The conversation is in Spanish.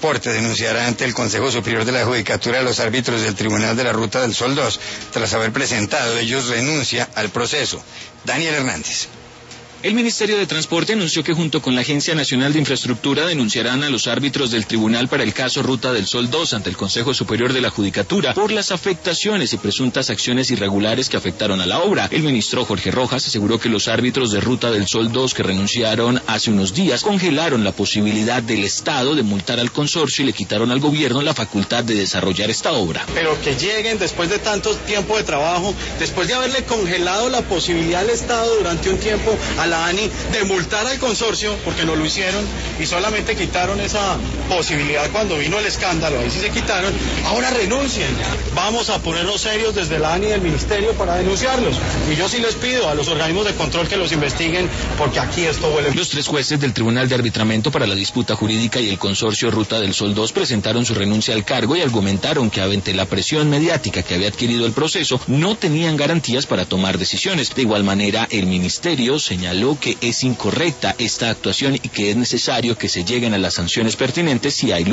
Transporte denunciará ante el Consejo Superior de la Judicatura a los árbitros del Tribunal de la Ruta del Sol 2, tras haber presentado ellos renuncia al proceso. Daniel Hernández. El Ministerio de Transporte anunció que junto con la Agencia Nacional de Infraestructura denunciarán a los árbitros del tribunal para el caso Ruta del Sol 2 ante el Consejo Superior de la Judicatura por las afectaciones y presuntas acciones irregulares que afectaron a la obra. El ministro Jorge Rojas aseguró que los árbitros de Ruta del Sol 2 que renunciaron hace unos días congelaron la posibilidad del Estado de multar al consorcio y le quitaron al gobierno la facultad de desarrollar esta obra. Pero que lleguen después de tanto tiempo de trabajo, después de haberle congelado la posibilidad al Estado durante un tiempo a la ANI de multar al consorcio, porque no lo hicieron y solamente quitaron esa posibilidad cuando vino el escándalo, ahí sí se quitaron, ahora renuncien. Vamos a ponernos serios desde la ANI y el Ministerio para denunciarlos. Y yo sí les pido a los organismos de control que los investiguen, porque aquí esto huele. Los 3 jueces del Tribunal de Arbitramiento para la Disputa Jurídica y el consorcio Ruta del Sol 2 presentaron su renuncia al cargo y argumentaron que ante la presión mediática que había adquirido el proceso, no tenían garantías para tomar decisiones. De igual manera, el Ministerio señaló que es incorrecta esta actuación y que es necesario que se lleguen a las sanciones pertinentes si hay